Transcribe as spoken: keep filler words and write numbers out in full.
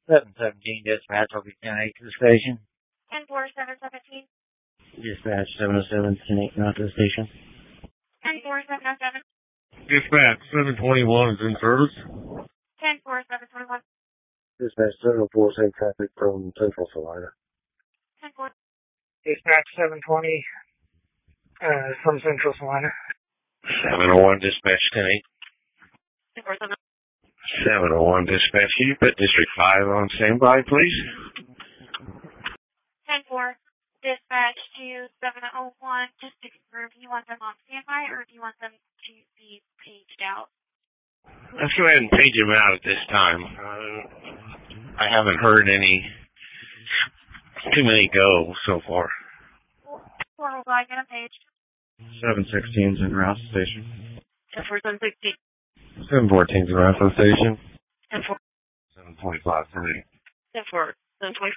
seven seventeen, dispatch, I'll be ten eight to the station. ten four, seven seventeen. Dispatch, seven oh seven, ten eight, not to the station. ten four, seven oh seven. Dispatch, seven twenty-one is in service. ten four, seven twenty-one. Dispatch, seven oh four, same traffic from Central Salina. ten four. Dispatch, seven twenty, uh, from Central Salina. seven oh one, dispatch, ten eight. ten four, seven. seven oh one, dispatch, can you put District five on standby, please? ten four. Dispatch to seven oh one, just to confirm, do you want them on standby or do you want them to be paged out? Let's go ahead and page him out at this time. Uh, I haven't heard any, too many go so far. four oh five, get them paged. seven sixteen's in route to the station. ten four, seven sixteen. seven fourteen's in route to the station. ten four. seven twenty-five for me. ten four, seven twenty.